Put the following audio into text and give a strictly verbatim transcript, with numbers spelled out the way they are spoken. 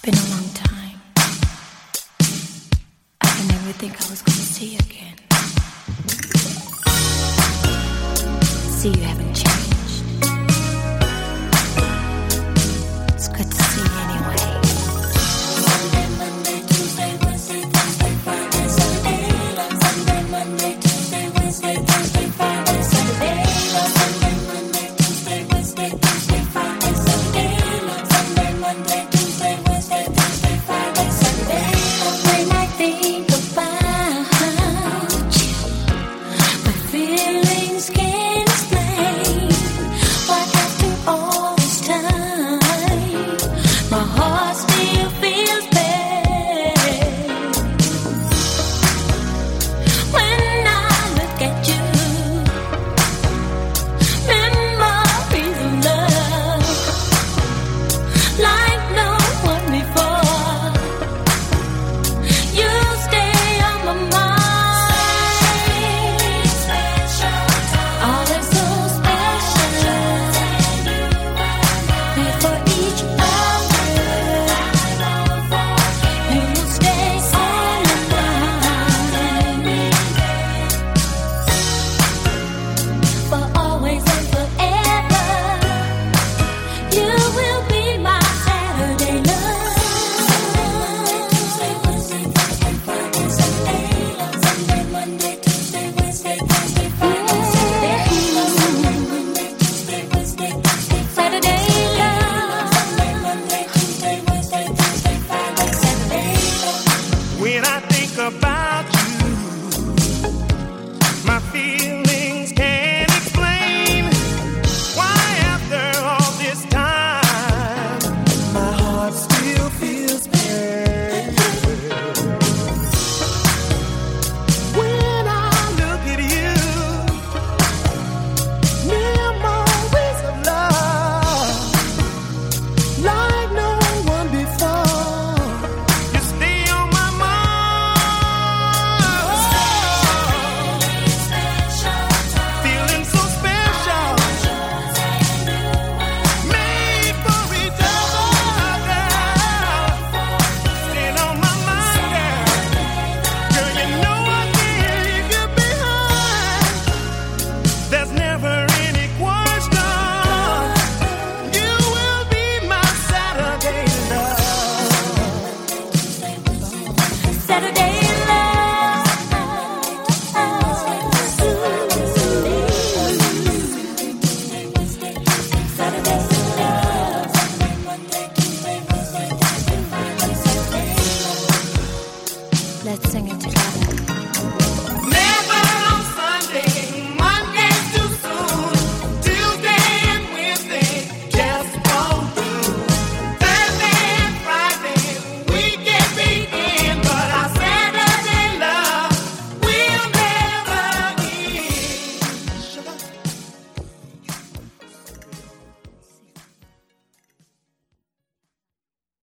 been a long time. I can never think I was gonna see you again. See, you haven't changed. It's good to see you anyway. Sunday, Monday, Tuesday, Wednesday, Thursday, Friday, Saturday. Sunday, Monday, Tuesday, Wednesday, Thursday, Friday, Saturday. Sunday, Monday, Tuesday, Wednesday, Thursday, Friday, Saturday. Sunday, Monday, Tuesday, Wednesday, Thursday, Friday, Saturday. When I think about you, my feelings can't explain. Why after all this time, my heart still feels pain. When I look at you, memories of love, like no one before. You stay on my mind. Always so special. Made for each other. You will stay on my mind. For always and forever. You will be my Saturday love. Sunday, Wednesday, Thursday, Friday, Saturday. Sunday, Monday, Tuesday, Wednesday, Thursday, Friday, Saturday. Sunday, Monday, Tuesday, Wednesday, Thursday, Saturday love. Sunday, Monday, Tuesday, Wednesday, Thursday, Friday, Saturday. When I think about you, my feelings can't explain why after all this time, my heart still feels pain. When I look at you, memories of love, like no one before. You stay on my mind. Feeling so special. Made for each other, girl. Staying on my mind, girl. Girl, you know I can't leave you behind. There's never any question. You will be my Saturday love. Saturday love. Saturday love. Let's sing